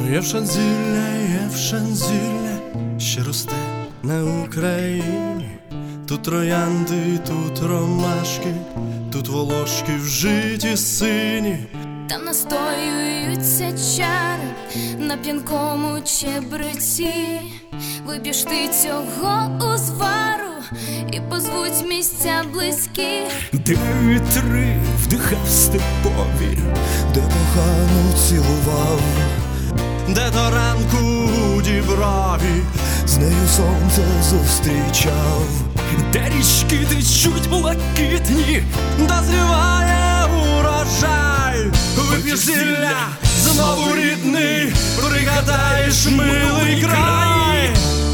Євшанзілля, що росте на Україні. Тут троянди, тут ромашки, тут волошки вжиті сині. Там настоюються чари на п'янкому чебреці. Вип'єш ти цього узвару і позвуть місця близькі. Де вітри вдихав степові, де кохану цілував, де до ранку у Діброві з нею сонце зустрічав, де річки течуть блакитні, дозріває урожай. Вип'єш зілля, знову рідний, пригадаєш милий край.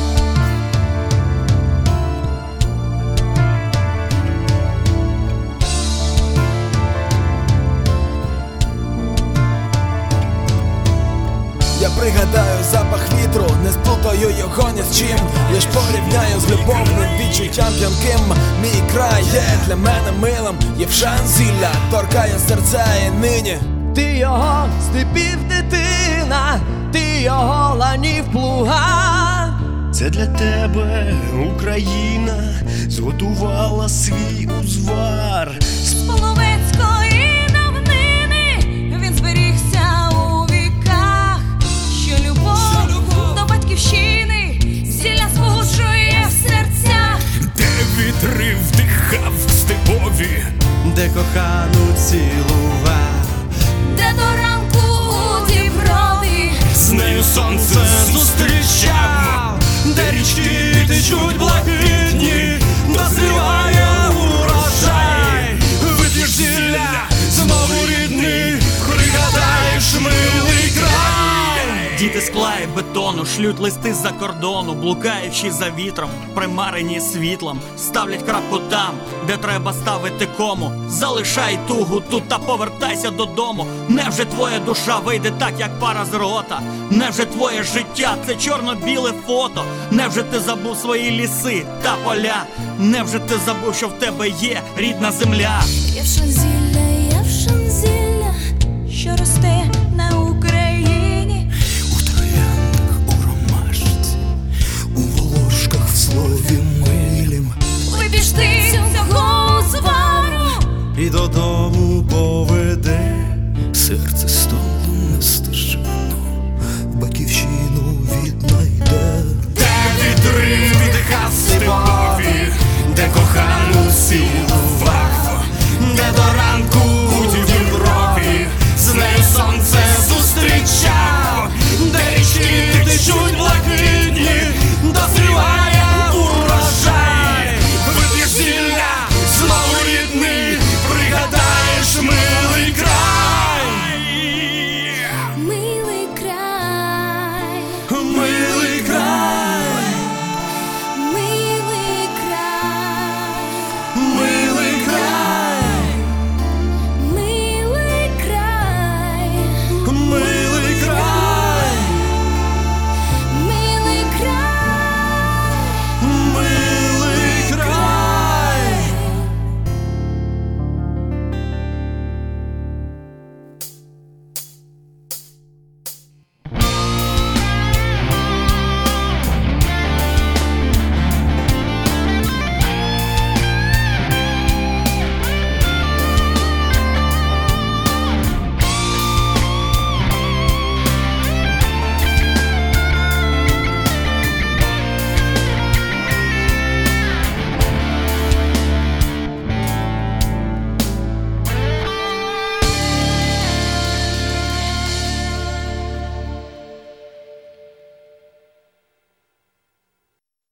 я пригадаю запах вітру, не сплутаю його ні з чим. Лиш порівняю з любовним відчуттям п'янким. Мій край є для мене милим, Євшанзілля торкає серця і нині. Ти його степів дитина, ти його ланів плуга. Це для тебе Україна зготувала свій узвар. З половецької давнини він зберігся у віках. Що любов до батьківщини зілля збуджує в серцях. Де вітри вдихав степові, де кохану цілував, де до ранку у Діброві з нею сонце зустрічав, де річки течуть блакитні, дозріває урожай. Вип'єш зілля, знову рідний, пригадаєш милий край. Діти скла і бетону шлють листи з-за кордону, блукаючи за вітром, примарені світлом, ставлять крапку там, де треба ставити кому. Залишай тугу тут та повертайся додому. Невже твоя душа вийде так, як пара з рота? Невже твоє життя – це чорно-біле фото? Невже ти забув свої ліси та поля? Невже ти забув, що в тебе є рідна земля? Євшанзілля, що росте на Україні. у трояндах, у ромашці, у волошках в слові милім. Вип'єш ти цього узвару І додому поведе Серце столу не стримає.